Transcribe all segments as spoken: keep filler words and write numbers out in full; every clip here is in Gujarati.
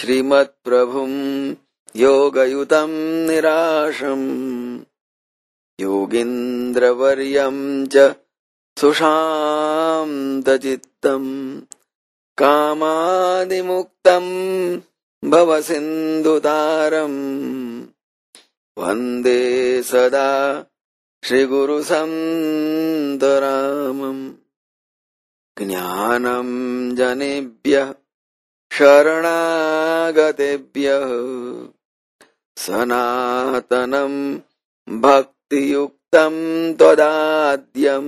श्रीमत्प्रभुं योगयुतं निराशं योगीन्द्रवर्यं च सुशान्तचित्तं कामादिमुक्तं भवसिन्धुतारम् वन्दे सदा श्रीगुरुसन्तरामम्। ज्ञानं जनेभ्यः शरणागतेभ्यः सनातनं भक्तियुक्तं त्वदाद्यं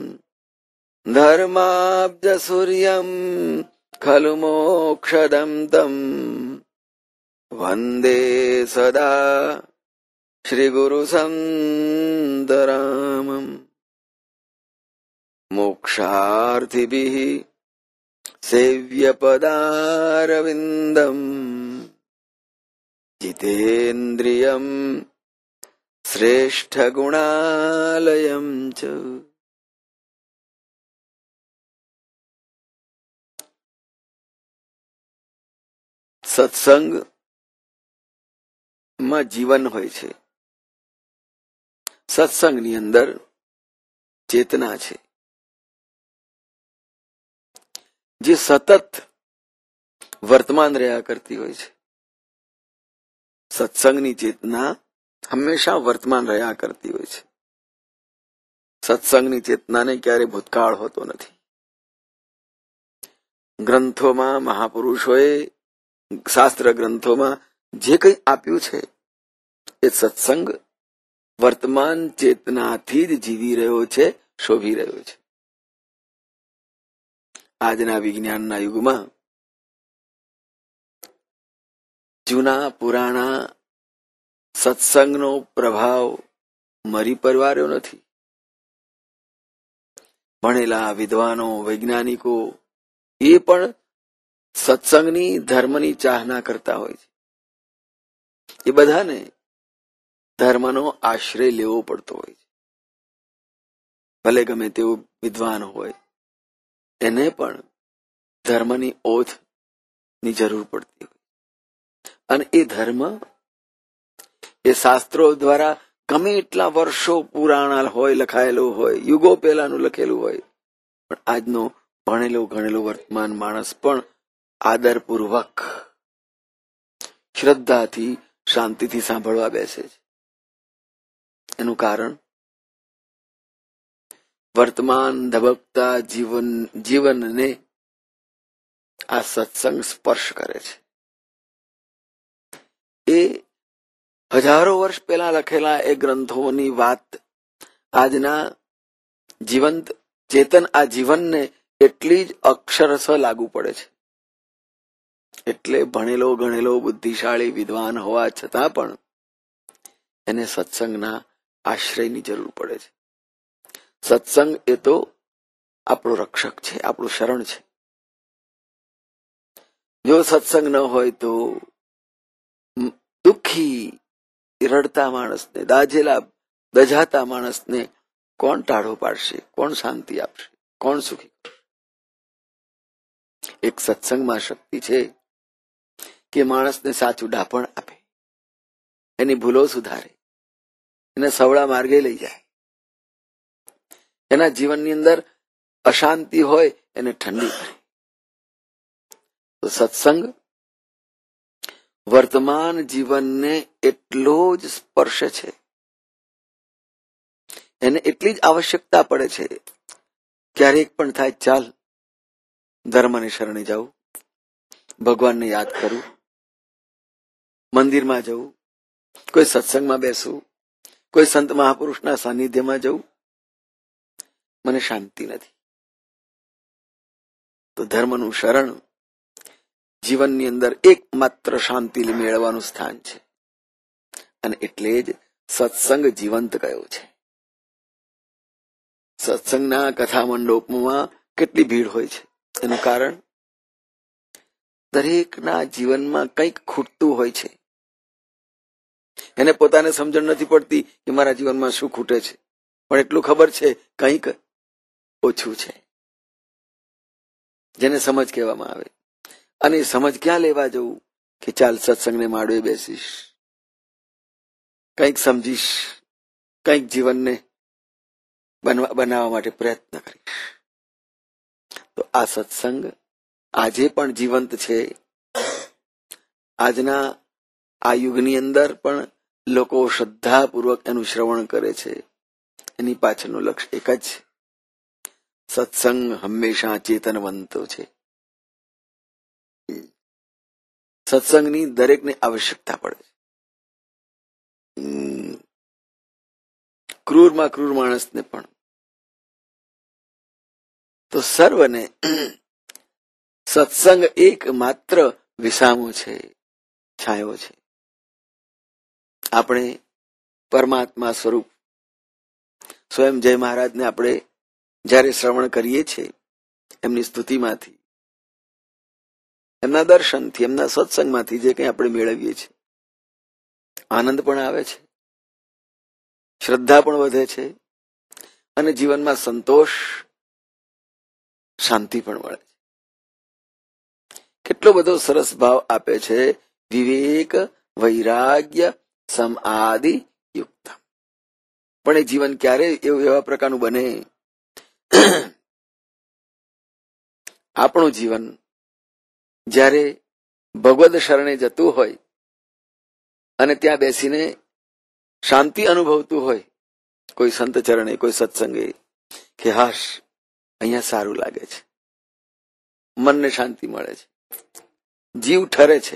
धर्माब्जसूर्यं खलु मोक्षदं तं वन्दे सदा श्रीगुरुसन्तरामम्। मोक्षार्थिभिः सेव्यपदारविन्दम् जितेन्द्रियं श्रेष्ठगुणालयं च। સત્સંગ માં જીવન હોય છે. સત્સંગની અંદર ચેતના છે જે સતત વર્તમાન રહ્યા કરતી હોય છે. સત્સંગની ચેતના હંમેશા વર્તમાન રહ્યા કરતી હોય છે. સત્સંગની ચેતનાને ક્યારે ભૂતકાળ હોતો નથી. ગ્રંથોમાં મહાપુરુષોએ શાસ્ત્ર ગ્રંથોમાં જે કંઈ આપ્યું છે એ સત્સંગ વર્તમાન ચેતનાથી જ જીવી રહ્યો છે, શોભી રહ્યો છે. આજના વિજ્ઞાનના યુગમાં જૂના પુરાણા સત્સંગનો પ્રભાવ મરી પરવાર્યો નથી. ભણેલા વિદ્વાનો, વૈજ્ઞાનિકો એ પણ સત્સંગની, ધર્મની ચાહના કરતા હોય છે. એ બધાને ધર્મનો આશ્રય લેવો પડતો હોય છે. ભલે ગમે તેવો વિદ્વાન હોય, એને પણ ધર્મની ઓથની જરૂર પડતી હોય. અને એ ધર્મ એ શાસ્ત્રો દ્વારા ગમે એટલા વર્ષો પુરાણા હોય, લખાયેલો હોય, યુગો પહેલાનું લખેલું હોય, પણ આજનો ભણેલો ગણેલો વર્તમાન માણસ પણ આદરપૂર્વક, શ્રદ્ધાથી, શાંતિથી સાંભળવા બેસે છે. એનું કારણ વર્તમાન ધબકતા જીવન જીવનને આ સત્સંગ સ્પર્શ કરે છે. એ હજારો વર્ષ પહેલા લખેલા એ ગ્રંથોની વાત આજના જીવંત ચેતન આ જીવનને એટલી જ અક્ષરશ લાગુ પડે છે. એટલે ભણેલો ગણેલો બુદ્ધિશાળી વિદ્વાન હોવા છતાં પણ એને સત્સંગના આશ્રયની જરૂર પડે છે. સત્સંગ એ તો આપણો રક્ષક છે, આપણું શરણ છે. જો સત્સંગ ન હોય તો દુઃખી રડતા માણસને, દાઝેલા દઝાતા માણસને કોણ ટાળો પાડશે, કોણ શાંતિ આપશે, કોણ સુખી કરશે? એક સત્સંગમાં શક્તિ છે કે માણસને સાચું ડાપણ આપે, એની ભૂલો સુધારે, એને સવળા માર્ગે લઈ જાય. એના જીવનની અંદર અશાંતિ હોય એને ઠંડી કરે. તો સત્સંગ વર્તમાન જીવનને એટલો જ સ્પર્શે છે, એને એટલી જ આવશ્યકતા પડે છે. ક્યારેક પણ થાય, ચાલ ધર્મને શરણે જાઉં, ભગવાનને યાદ કરું, મંદિરમાં જવું, કોઈ સત્સંગમાં બેસવું, કોઈ સંત મહાપુરુષના સાનિધ્યમાં જવું, મને શાંતિ નથી. તો ધર્મનું શરણ જીવનની અંદર એકમાત્ર શાંતિ મેળવવાનું સ્થાન છે. અને એટલે જ સત્સંગ જીવંત ગયો છે. સત્સંગના કથા મંડપમાં કેટલી ભીડ હોય છે. એનું કારણ દરેકના જીવનમાં કંઈક ખૂટતું હોય છે. એને પોતાને સમજણ નથી પડતી કે મારા જીવનમાં શું ખૂટે છે, પણ એટલું ખબર છે કંઈક ઓછું છે, જેને સમજ કહેવામાં આવે. અને સમજ ક્યાં લેવા જવું? કે ચાલ સત્સંગને માડવે બેસીશ, કંઈક સમજીશ, કંઈક જીવનને બનવા બનાવવા માટે પ્રયત્ન કરીશ. તો આ સત્સંગ આજે પણ જીવંત છે. આજના આ યુગની અંદર પણ લોકો શ્રદ્ધાપૂર્વક એનું શ્રવણ કરે છે. એની પાછળનું લક્ષ્ય એક જ છે, સત્સંગ હંમેશા ચેતનવંતો છે. સત્સંગની દરેકને આવશ્યકતા પડે છે. ક્રૂરમાં ક્રૂર માણસને પણ. તો સર્વને સત્સંગ એક માત્ર વિસામો છે, છાંયો છે. આપણે પરમાત્મા સ્વરૂપ સ્વયં જય મહારાજને આપણે જ્યારે શ્રવણ કરીએ છીએ, એમની સ્તુતિમાંથી, એમના દર્શનથી, એમના સત્સંગમાંથી જે કંઈ આપણે મેળવીએ છીએ, આનંદ પણ આવે છે, શ્રદ્ધા પણ વધે છે, અને જીવનમાં સંતોષ, શાંતિ પણ મળે છે. કેટલો બધો સરસ ભાવ આપે છે, વિવેક વૈરાગ્ય સમાધિ યુક્ત. પણ એ જીવન ક્યારે એવું એવા પ્રકારનું બને, આપણું જીવન જ્યારે ભગવદ શરણે જતું હોય અને ત્યાં બેસીને શાંતિ અનુભવતું હોય, કોઈ સંત ચરણે, કોઈ સત્સંગે, કે હાશ અહીંયા સારું લાગે છે, મનને શાંતિ મળે છે, જીવ ઠરે છે.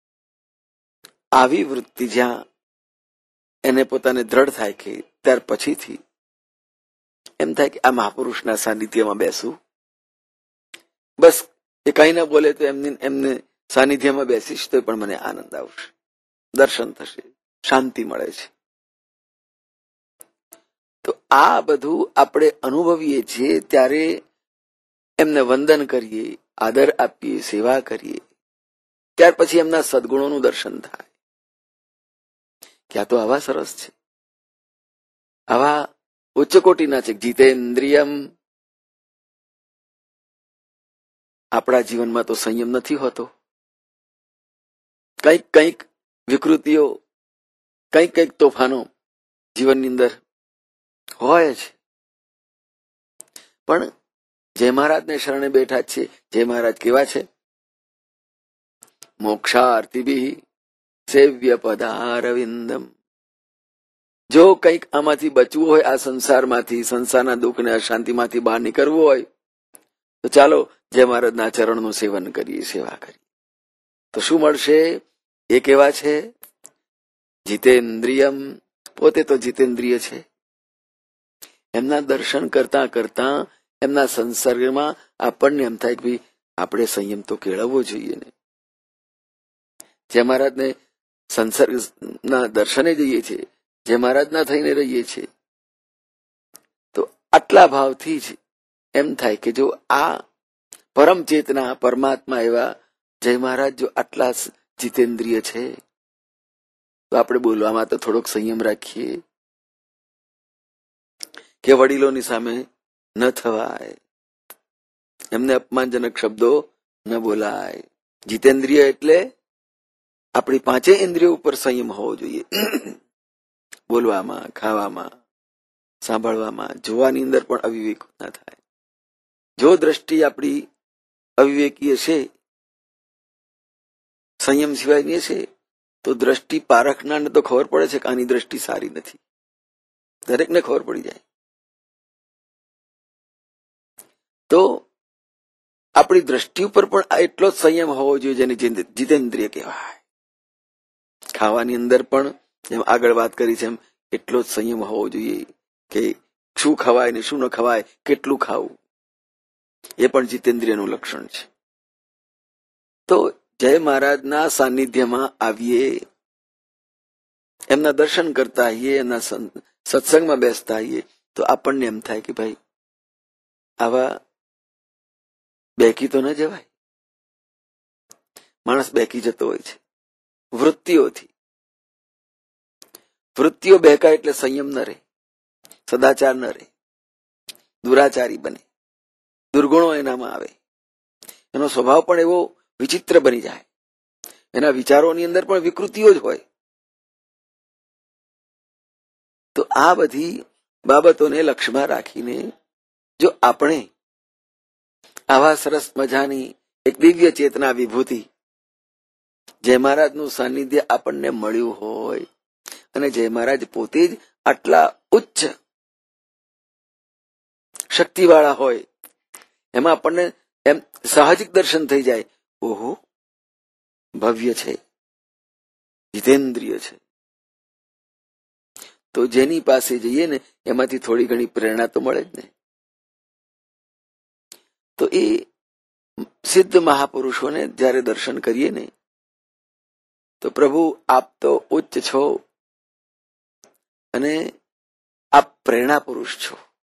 આવી વૃત્તિ જ્યાં એને પોતાને દ્રઢ થાય કે ત્યાર પછીથી એમ થાય કે આ મહાપુરુષના સાનિધ્યમાં બેસવું, બસ એ કઈ ના બોલે તો એમને એમને સાનિધ્યમાં બેસીશ તો પણ મને આનંદ આવશે, દર્શન થશે, શાંતિ મળે છે. તો આ બધું આપણે અનુભવીએ છીએ ત્યારે એમને વંદન કરીએ, આદર આપીએ, સેવા કરીએ, ત્યાર પછી એમના સદગુણોનું દર્શન થાય કે આ તો આવા સરસ છે, આવા ઉચ્ચ કોટીના છે. જીતેન્દ્રિયમ. આપણા જીવનમાં તો સંયમ નથી હોતો, કંઈક કંઈક વિકૃતિઓ, કંઈક કંઈક તોફાનો જીવનની અંદર હોય છે. પણ જય મહારાજને શરણે બેઠા છે. જય મહારાજ કેવા છે? મોક્ષાર્થિભિ સેવ્ય પદારવિંદમ. જો કંઈક આમાંથી બચવું હોય, આ સંસારમાંથી, સંસારના દુઃખને અશાંતિમાંથી બહાર નીકળવું હોય, તો ચાલો જય મહારાજના ચરણનું સેવન કરીએ, સેવા કરીએ. તો શું મળશે? એ કેવા છે? જીતેન્દ્રિયમ. પોતે તો જીતેન્દ્રિય છે. એમના દર્શન કરતા કરતા એમના સંસર્ગમાં આપણને એમ થાય કે ભાઈ આપણે સંયમ તો કેળવવો જોઈએ ને. જય મહારાજને સંસર્ગના દર્શને જઈએ છીએ, જય મહારાજના થઈને રહીએ છીએ, તો આટલા ભાવથી જ એમ થાય કે જો આ પરમ ચેતના પરમાત્મા એવા જય મહારાજ જો આટલા જીતેન્દ્રિય છે, તો આપણે બોલવામાં તો થોડોક સંયમ રાખીએ, કે વડીલોની સામે ન થવાય, એમને અપમાનજનક શબ્દો ન બોલાય. જીતેન્દ્રિય એટલે આપણી પાંચે ઇન્દ્રિયો ઉપર સંયમ હોવો જોઈએ. બોલવામાં, ખાવામાં, સાંભળવામાં, જોવાની અંદર પણ અવિવેક ના થાય. જો દ્રષ્ટિ આપણી અવિવેકી હશે, સંયમ સિવાયની હશે, તો દ્રષ્ટિ પારખનારને તો ખબર પડે છે કે આની દ્રષ્ટિ સારી નથી, દરેકને ખબર પડી જાય. તો આપણી દ્રષ્ટિ ઉપર પણ એટલો જ સંયમ હોવો જોઈએ જેને જીતેન્દ્રિય કહેવાય. ખાવાની અંદર પણ જેમ આગળ વાત કરી છે એમ એટલો જ સંયમ હોવો જોઈએ કે શું ખવાય ને શું ન ખવાય, કેટલું ખાવું, એ પણ જીતેન્દ્રિયનું લક્ષણ છે. તો જય મહારાજના સાનિધ્યમાં આવીએ, એમના દર્શન કરતા આવીએ, એમના સત્સંગમાં બેસતા આવીએ, તો આપણને એમ થાય કે ભાઈ આવા બેકી તો ન જવાય. માણસ બેકી જતો હોય છે વૃત્તિઓથી. વૃત્તિઓ બેકાય એટલે સંયમ ન રહે, સદાચાર ન રહે, દુરાચારી બને, દુર્ગુણો એનામાં આવે, એનો સ્વભાવ પણ એવો વિચિત્ર બની જાય. એના વિચારોની અંદર પણ વિકૃતિઓ જ હોય. તો આ બધી બાબતોને લક્ષ્યમાં રાખીને જો આપણે આવા સરસ મજાની એક દિવ્ય ચેતના વિભૂતિ જય મહારાજનું સાનિધ્ય આપણને મળ્યું હોય અને જય મહારાજ પોતે જ આટલા ઉચ્ચ શક્તિવાળા હોય, એમાં આપણને એમ સાહજિક દર્શન થઈ જાય, ઓહો ભવ્ય છે, જીતેન્દ્રિય છે. તો જેની પાસે જઈએ ને એમાંથી થોડી ઘણી પ્રેરણા તો મળે જ ને. તો એ સિદ્ધ મહાપુરુષોને જ્યારે દર્શન કરીએ ને તો પ્રભુ આપ તો ઉચ્ચ છો અને આપ પ્રેરણા પુરુષ છો,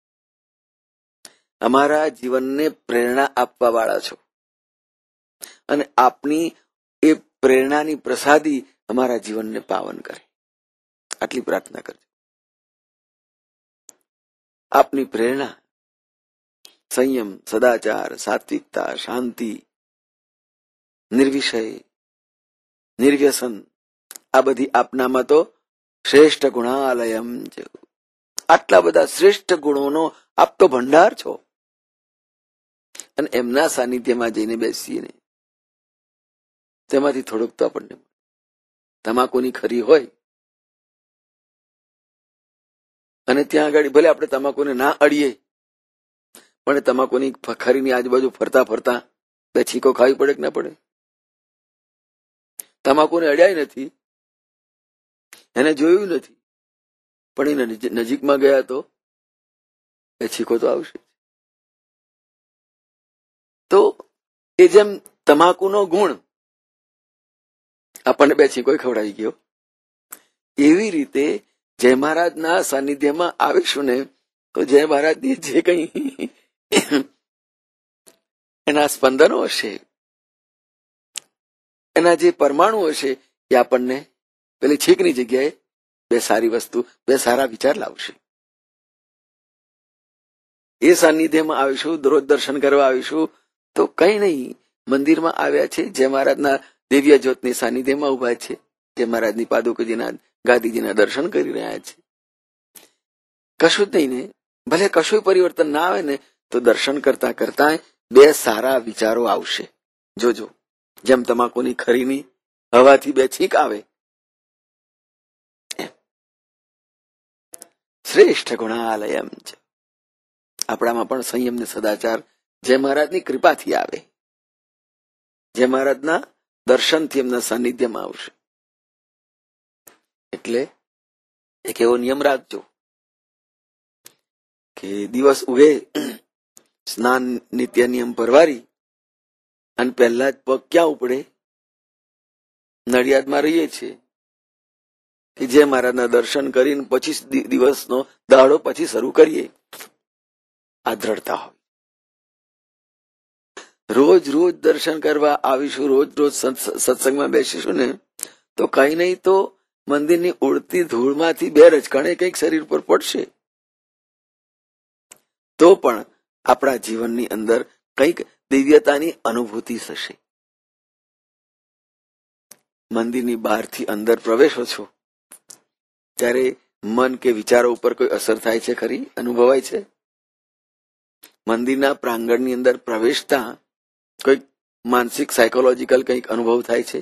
અમારા જીવનને પ્રેરણા આપવા વાળા છો અને આપની એ પ્રેરણાની પ્રસાદી અમારા જીવનને પાવન કરે. આટલી પ્રાર્થના કરજો. આપની પ્રેરણા સંયમ, સદાચાર, સાત્વિકતા, શાંતિ, નિર્વિષય, નિર્વ્યસન, આ બધી આપનામાં તો શ્રેષ્ઠ ગુણાલયમ. આટલા બધા શ્રેષ્ઠ ગુણોનો આપ તો ભંડાર છો અને એમના સાનિધ્યમાં જઈને બેસીએ ને તેમાંથી થોડુંક તો આપણને તમાકુની ખરી હોય અને ત્યાં આગળ ભલે આપણે તમાકુને ના અડીએ પણ તમાકુની ખરીની આજુબાજુ ફરતા ફરતા બે છીકો ખાવી પડે કે ના પડે? તમાકુને અડ્યાય નથી, એને જોયું નથી, પણ એને નજીકમાં ગયા તો બે છીકો તો આવશે. તો એ જેમ તમાકુનો ગુણ આપણને બે છીકો ખવડાવી ગયો, એવી રીતે જય મહારાજના સાનિધ્યમાં આવીશું ને તો જય મહારાજની જે કઈ એના સ્પંદનો હશે, એના જે પરમાણુ હશે એ આપણને પેલી છીકની જગ્યાએ બે સારી વસ્તુ, બે સારા વિચાર લાવશે. એ સાનિધ્યમાં આવીશું, દરરોજ દર્શન કરવા આવીશું તો કઈ નહીં, મંદિરમાં આવ્યા છે, જય મહારાજના દિવ્ય જ્યોતની સાનિધ્યમાં ઉભા છે, જય મહારાજની પાદુકજીના ગાદીજીના દર્શન કરી રહ્યા છે. કશું જ નહીં ને, ભલે કશું પરિવર્તન ના આવે ને તો દર્શન કરતા કરતા બે સારા વિચારો આવશે. જોજો, જેમ તમાકુની ખરીની હવાથી બે છીક આવે, શ્રેષ્ઠ ગુણાલયમ છે. આપણામાં પણ સંયમ ને સદાચાર જય મહારાજની કૃપાથી આવે, જય મહારાજના દર્શનથી એમના સાનિધ્યમાં આવશે. એટલે એક એવો નિયમ રાખજો કે દિવસ ઉગે સ્નાન નિત્ય નિયમ પરવારી અને પહેલા જ પગ ક્યાં ઉપડે? નડિયાદમાં રહીએ છીએ કે જે મહારાજના દર્શન કરીને પચીસ દિવસનો દાડો પછી શરૂ કરીએ. આ દ્રઢતા હોય. રોજ રોજ દર્શન કરવા આવીશું, રોજ રોજ સત્સંગમાં બેસીશું ને તો કઈ નહીં તો મંદિરની ઉડતી ધૂળમાંથી બે રજકણે કંઈક શરીર પર પડશે, તો પણ આપણા જીવનની અંદર કંઈક દિવ્યતાની અનુભૂતિ થશે. મંદિરની બહારથી અંદર પ્રવેશો છો ત્યારે મન કે વિચારો ઉપર કોઈ અસર થાય છે ખરી? અનુભવાય છે? મંદિરના પ્રાંગણની અંદર પ્રવેશતા કોઈ માનસિક સાયકોલોજીકલ કંઈક અનુભવ થાય છે?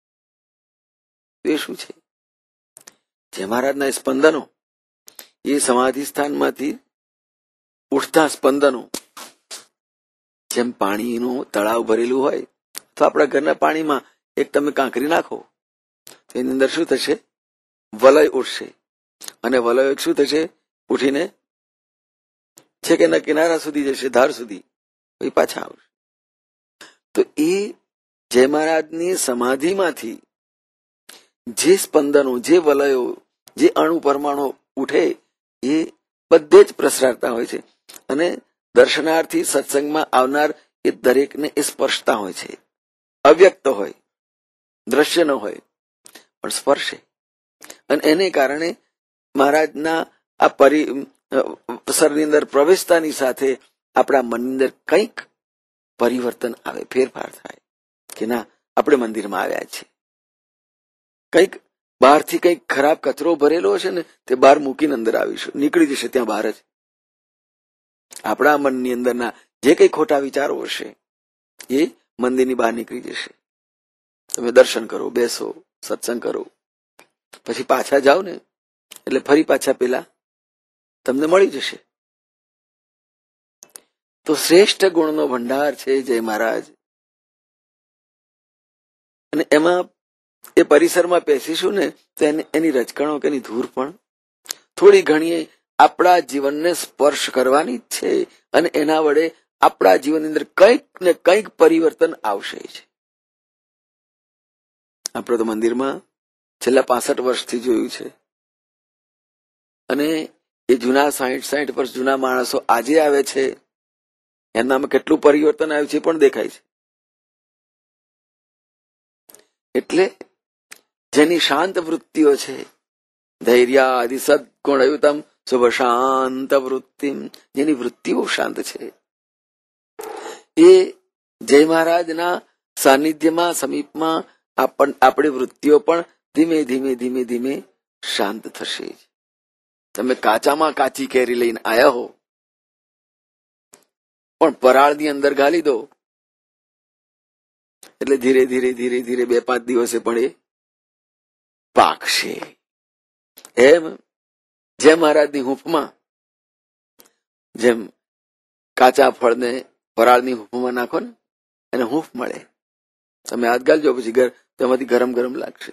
એ શું છે? જય મહારાજના સ્પંદનો, એ સમાધિ સ્થાનમાંથી ઉઠતા સ્પંદનો, જેમ પાણીનું તળાવ ભરેલું હોય તો આપણા ઘરના પાણીમાં એક તમે કાંકરી નાખો તો એની અંદર શું થશે? વલય ઉઠશે અને વલય શું થશે? ઉઠીને છે કે ના કિનારા સુધી જશે, ધાર સુધી, પછી પાછા આવશે. તો એ જય મહારાજની સમાધિમાંથી જે સ્પંદનો, જે વલયો, જે અણુ પરમાણુ ઉઠે એ બધે જ પ્રસરાતા હોય છે અને દર્શનાર્થી સત્સંગમાં આવનાર એ દરેકને એ સ્પર્શતા હોય છે. અવ્યક્ત હોય, દ્રશ્ય ન હોય, પણ સ્પર્શે. અને એને કારણે મહારાજના આ પરિસરની અંદર પ્રવેશતાની સાથે આપણા મનની અંદર કંઈક પરિવર્તન આવે, ફેરફાર થાય કે ના આપણે મંદિરમાં આવ્યા છીએ, કંઈક બહારથી કંઈક ખરાબ કચરો ભરેલો હશે ને તે બહાર મૂકીને અંદર આવીશું, નીકળી જશે ત્યાં બહાર જ. આપણા મનની અંદરના જે કંઈ ખોટા વિચારો હશે એ મંદિરની બહાર નીકળી જશે. તમે દર્શન કરો, બેસો, સત્સંગ કરો, પછી પાછા જાઓ ને એટલે ફરી પાછા પેલા તમને મળી જશે. તો શ્રેષ્ઠ ગુણનો ભંડાર છે જય મહારાજ. અને એમાં એ પરિસરમાં બેસીશું ને તો એની રજકણો કે એની ધૂળ પણ થોડી ઘણી આપણા જીવનને સ્પર્શ કરવાની જ છે, અને એના વડે આપણા જીવનની અંદર કંઈક ને કંઈક પરિવર્તન આવશે છે. આપણે તો મંદિરમાં છેલ્લા પાસઠ વર્ષથી જોયું છે, અને એ જૂના સાહીઠ સાહીઠ વર્ષ જૂના માણસો આજે આવે છે, એમનામાં કેટલું પરિવર્તન આવ્યું છે પણ દેખાય છે. એટલે જેની શાંત વૃત્તિઓ છે, ધૈર્ય આદિ સદગુણયુતમ શુભ શાંત વૃત્તિ, જેની વૃત્તિઓ શાંત છે, એ જય મહારાજના સાનિધ્યમાં સમીપમાં આપણી વૃત્તિઓ પણ ધીમે ધીમે ધીમે ધીમે શાંત થશે. તમે કાચામાં કાચી કેરી લઈને આયા હો, પણ પરાળની અંદર ગાલી દો એટલે ધીરે ધીરે ધીરે ધીરે બે પાંચ દિવસે પણ એ પાકશે. એમ જેમ મહારાજની હૂંફમાં જેમ કાચા ફળને પરાળની હૂંફમાં નાખો ને એને હૂંફ મળે, તમે હાથ ગાલજો પછી ઘર તેમાંથી ગરમ ગરમ લાગશે.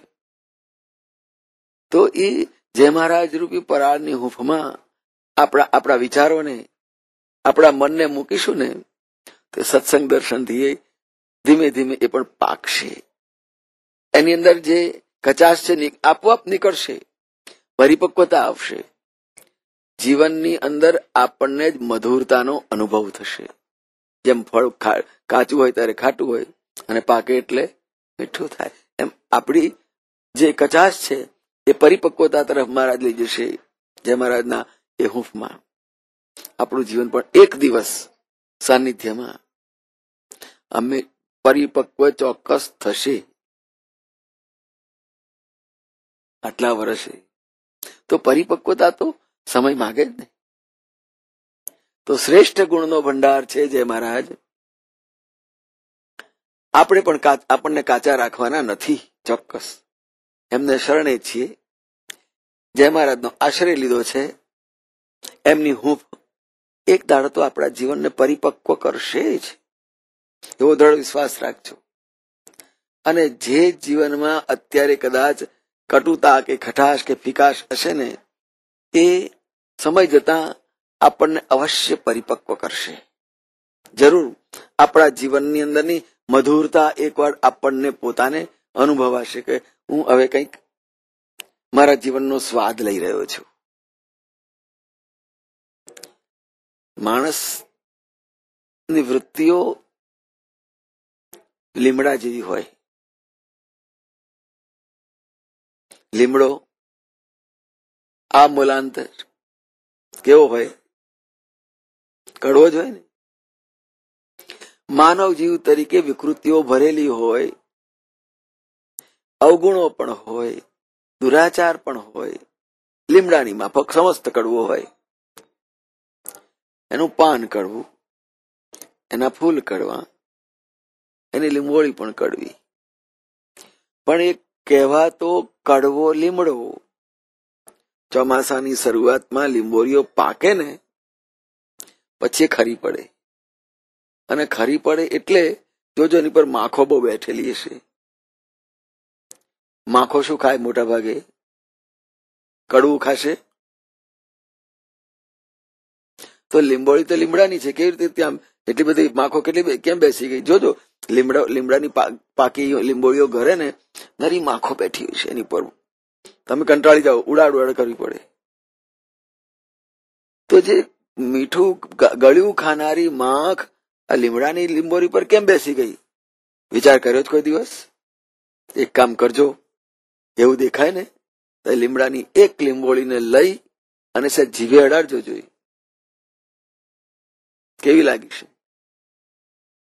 તો એ જય મહારાજ રૂપી પરાળની હૂંફમાં આપણા આપણા વિચારોને આપણા મનને મૂકીશું ને તો સત્સંગ દર્શનથી ધીમે ધીમે એ પણ પાકશે. એની અંદર જે કચાશ છે આપોઆપ નીકળશે, પરિપક્વતા આવશે. જીવનની અંદર આપણને જ મધુરતાનો અનુભવ થશે. જેમ ફળ કાચું હોય ત્યારે ખાટું હોય અને પાકે એટલે મીઠું થાય, એમ આપણી જે કચાશ છે એ પરિપક્વતા તરફ મહારાજ લઈ જશે. જય મહારાજના એ હૂંફમાં આપણું જીવન પણ એક દિવસ સાનિધ્યમાં અમે પરિપક્વ ચોક્કસ થશે. આટલા વર્ષે તો પરિપક્વતા તો સમય માગે જ ને. તો શ્રેષ્ઠ ગુણનો ભંડાર છે જય મહારાજ. આપણે પણ આપણને કાચા રાખવાના નથી, ચોક્કસ એમને શરણે છીએ. જય મહારાજનો આશ્રય લીધો છે, એમની હૂંફ એક દાડો તો આપણા જીવનને પરિપક્વ કરશે જ, એવો દ્રઢ વિશ્વાસ રાખજો. અને જે જીવનમાં અત્યારે કદાચ કટુતા કે ખટાશ કે ફિકાશ હશે ને એ સમય જતા આપણને અવશ્ય પરિપક્વ કરશે. જરૂર આપણા જીવનની અંદરની મધુરતા એકવાર આપણને પોતાને અનુભવાશે કે હું હવે કંઈક મારા જીવનનો સ્વાદ લઈ રહ્યો છું. માણસની વૃત્તિઓ લીમડા જેવી હોય. લીમડો આ મૂલાંતર કેવો હોય? કડવો જ હોય ને. માનવ જીવ તરીકે વિકૃતિઓ ભરેલી હોય, અવગુણો પણ હોય, દુરાચાર પણ હોય. લીમડાની માફક સમસ્ત કડવો હોય. એનું પાન કડવું, એના ફૂલ કડવા, એની લીંબોળી પણ કડવી. પણ એક કહેવાતો કડવો લીમડો ચોમાસાની શરૂઆતમાં લીંબોળીઓ પાકે ને પછી ખરી પડે, અને ખરી પડે એટલે જોજો એની પર માખો બહુ બેઠેલી હશે. માખો શું ખાય? મોટા ભાગે કડવું ખાશે. તો લીંબોળી તો લીમડાની છે, કેવી રીતે ત્યાં એટલી બધી માખો કેટલી કેમ બેસી ગઈ? જોજો લીમડા લીમડાની પાકી લીંબોળીઓ ઘરે ને નરી માખો બેઠી હોય છે એની પર. તમે કંટાળી જાઓ, ઉડાડ ઉડાડ કરવી પડે. તો જે મીઠું ગળ્યું ખાનારી માખ આ લીમડાની લીંબોળી પર કેમ બેસી ગઈ? વિચાર કર્યો જ કોઈ દિવસ? એક કામ કરજો, એવું દેખાય ને તો લીમડાની એક લીંબોળીને લઈ અને સે જીભે અડાડજો, જોઈ કેવી લાગી છે.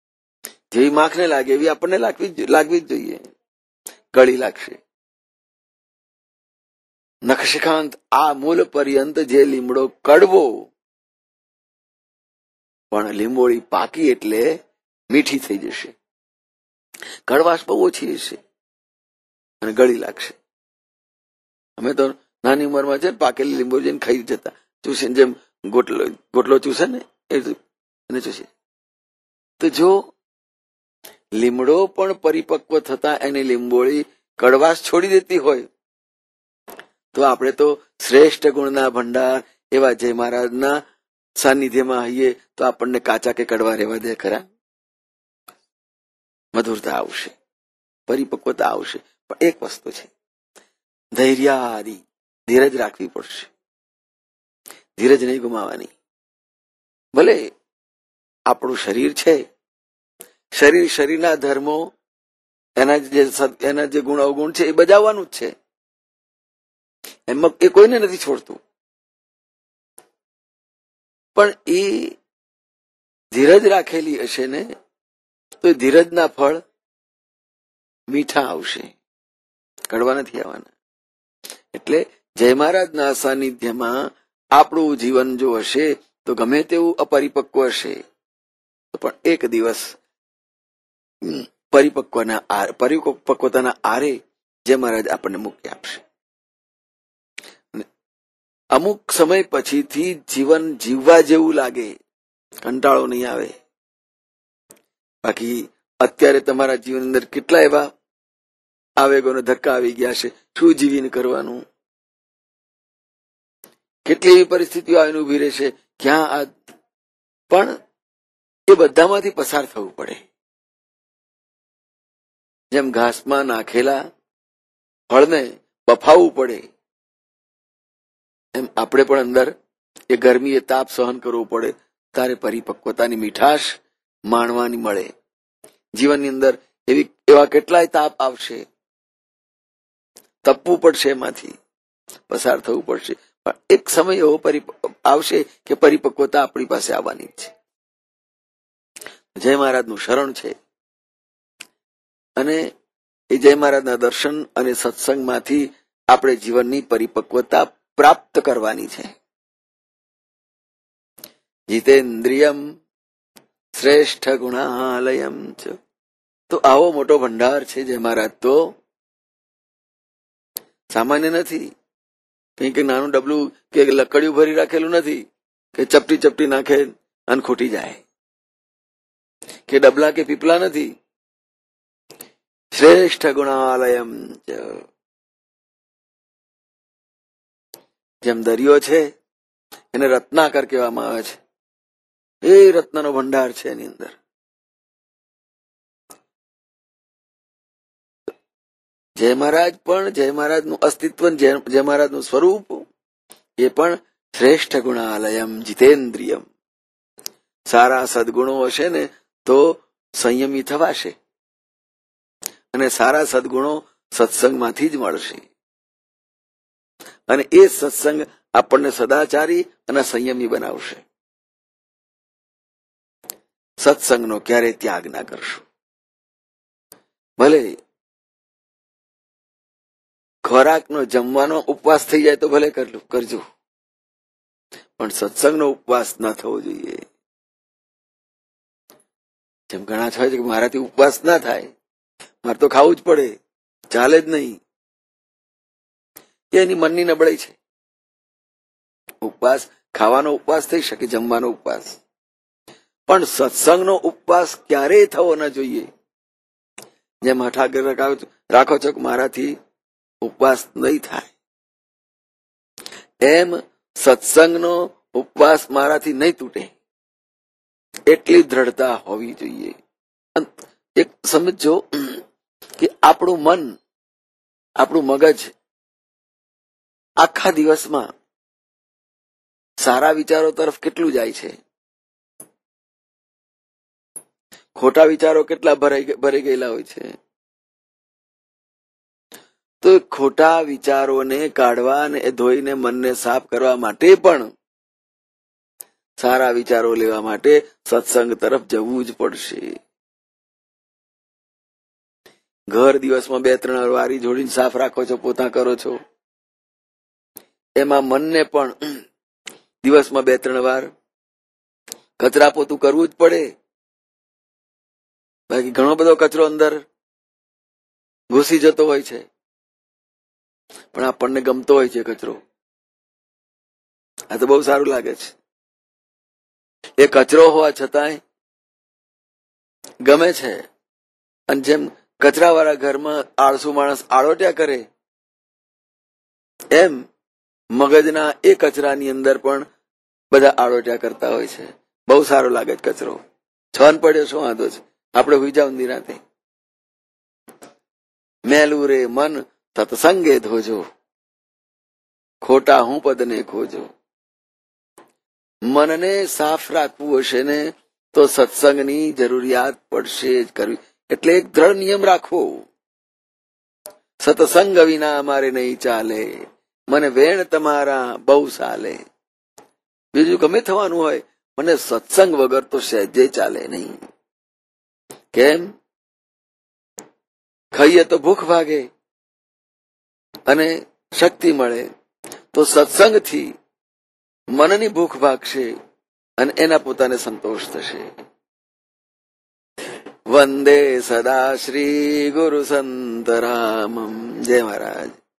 જેવી માખને લાગે એવી આપણને લાગવી લાગવી જ જોઈએ. ગળી લાગશે. નખશિખાંત આ મૂળ પર્યંત જે લીમડો કડવો, પણ લીંબોળી પાકી એટલે મીઠી થઈ જશે, કડવાશ બહુ ઓછી હશે અને ગળી લાગશે. અમે તો નાની ઉંમરમાં છે પાકેલી લીંબુ જઈને ખાઈ જતા, ચૂસીને જેમ ગોટલો ગોટલો ચૂસે ને એ ચૂસી. તો જો લીમડો પણ પરિપક્વ થતા એની લીંબોળી કડવાશ છોડી દેતી હોય તો આપણે તો શ્રેષ્ઠ ગુણના ભંડાર એવા જય મહારાજના સાનિધ્યમાં હઈએ તો આપણને કાચા કે કડવા રહેવા દે ખરા? મધુરતા આવશે, પરિપક્વતા આવશે. પણ એક વસ્તુ છે, ધૈર્યાદિ, ધીરજ રાખવી પડશે, ધીરજ નહીં ગુમાવવાની. ભલે આપણું શરીર છે, શરીર શરીરના ધર્મો એના જે એના જે ગુણ અવગુણ છે એ બજાવવાનું જ છે, એમાં એ કોઈને નથી છોડતું. પણ એ ધીરજ રાખેલી હશે ને તો ધીરજના ફળ મીઠા આવશે, કડવા નથી આવવાના. એટલે જય મહારાજના સાનિધ્યમાં આપણું જીવન જો હશે તો ગમે તેવું અપરિપક્વ હશે તો પણ એક દિવસ પરિપક્વના આર પરિપક્વતાના આરે જય મહારાજ આપણને મુક્તિ આપશે. અમુક સમય પછીથી જીવન જીવવા જેવું લાગે, કંટાળો નહીં આવે. બાકી અત્યારે તમારા જીવન અંદર કેટલા એવા આવેગોને ધક્કા આવી ગયા છે, શું જીવીને કરવાનું, કેટલી એવી પરિસ્થિતિઓ આવીને ઉભી રહેશે, ક્યાં આ. પણ એ બધામાંથી પસાર થવું પડે. જેમ ઘાસમાં નાખેલા ફળને બફાવવું પડે એમ આપણે પણ અંદર એ ગરમી એ તાપ સહન કરવું પડે, તારે પરિપક્વતાની મીઠાશ માણવાની મળે. જીવનની અંદર એવી એવા કેટલાય તાપ આવશે, તપવું પડશે, એમાંથી પસાર થવું પડશે. પણ એક સમય એવો આવશે કે પરિપક્વતા આપણી પાસે આવવાની જ છે. જય મહારાજનું શરણ છે અને એ જય મહારાજના દર્શન અને સત્સંગમાંથી આપણે જીવનની પરિપક્વતા પ્રાપ્ત કરવાની છે. જીતેન્દ્રિયમ શ્રેષ્ઠ ગુણાલયમ ચ. તો આવો મોટો ભંડાર છે જય મહારાજ, તો સામાન્ય નથી. કઈ કે નાનું ડબલું કે લકડિયું ભરી રાખેલું નથી કે ચપટી ચપટી નાખે અને ખૂટી જાય, કે ડબલા કે પીપલા નથી. શ્રેષ્ઠ ગુણાલયમ ચ. જેમ દરિયો છે એને રત્નાકર કહેવામાં આવે છે, એ રત્નનો ભંડાર છે એની અંદર. જય મહારાજ પણ, જય મહારાજનું અસ્તિત્વ, જય મહારાજનું સ્વરૂપ એ પણ શ્રેષ્ઠ ગુણાલયમ જીતેન્દ્રિયમ. સારા સદગુણો હશે ને તો સંયમી થવાશે, અને સારા સદગુણો સત્સંગમાંથી જ મળશે. અને એ સત્સંગ આપણને સદાચારી અને સંયમી બનાવશે. સત્સંગનો ક્યારે ત્યાગ ના કરશો. ભલે ખોરાકનો જમવાનો ઉપવાસ થઈ જાય તો ભલે કરજો, પણ સત્સંગનો ઉપવાસ ના થવો જોઈએ. જેમ ઘણા છે કે મારાથી ઉપવાસ ના થાય, મારે તો ખાવું જ પડે, ચાલે જ નહીં, એની મનની નબળાઈ છે. ઉપવાસ ખાવાનો ઉપવાસ થઈ શકે, જમવાનો ઉપવાસ, પણ સત્સંગનો ઉપવાસ ક્યારેય થવો ન જોઈએ. જેમ હઠાગ્ર રાખો છો કે મારાથી ઉપવાસ નહીં થાય, એમ સત્સંગનો ઉપવાસ મારાથી નહીં તૂટે એટલી દ્રઢતા હોવી જોઈએ. એક સમજો કે આપણું મન, આપણું મગજ આખા દિવસમાં સારા વિચારો તરફ કેટલું જાય છે, ખોટા વિચારો કેટલા ભરાઈ ગયેલા હોય છે. તો ખોટા વિચારોને કાઢવા અને ધોઈને મનને સાફ કરવા માટે પણ સારા વિચારો લેવા માટે સત્સંગ તરફ જવું જ પડશે. ઘર દિવસમાં બે ત્રણ વારી જોડીને સાફ રાખો છો, પોતા કરો છો, એમાં મનને પણ દિવસમાં બે ત્રણ વાર કચરા પોતું કરવું જ પડે. બાકી ઘણો બધો કચરો અંદર ઘૂસી જતો હોય છે, પણ આપણને ગમતો હોય છે કચરો. આ તો બહુ સારું લાગે છે. એ કચરો હોવા છતાંય ગમે છે. અને જેમ કચરાવાળા ઘરમાં આળસુ માણસ આળોટ્યા કરે, એમ મગજના એ કચરાની અંદર પણ બધા આળોટ્યા કરતા હોય છે. બહુ સારો લાગે છે કચરો. છન પડ્યો શું વાંધો છે, આપણે હુઈ જાવ નિરાંતે. મેલું રે મન સત્સંગે ધોજો, ખોટા હું પદને ખોજો. મનને સાફ રાખવું હશે ને તો સત્સંગની જરૂરિયાત પડશે જ કરવી. એટલે એક દ્રઢ નિયમ રાખવો, સત્સંગ વિના અમારે નહીં ચાલે, મને વેણ તમારા બહુ ચાલે. બીજું ગમે થવાનું હોય, મને સત્સંગ વગર તો સહેજે ચાલે નહીં. કેમ? ખાઈએ તો ભૂખ ભાગે અને શક્તિ મળે, તો સત્સંગથી મનની ભૂખ ભાગશે અને એના પોતાને સંતોષ થશે. વંદે સદા શ્રી ગુરુ સંતરામમ. જય મહારાજ.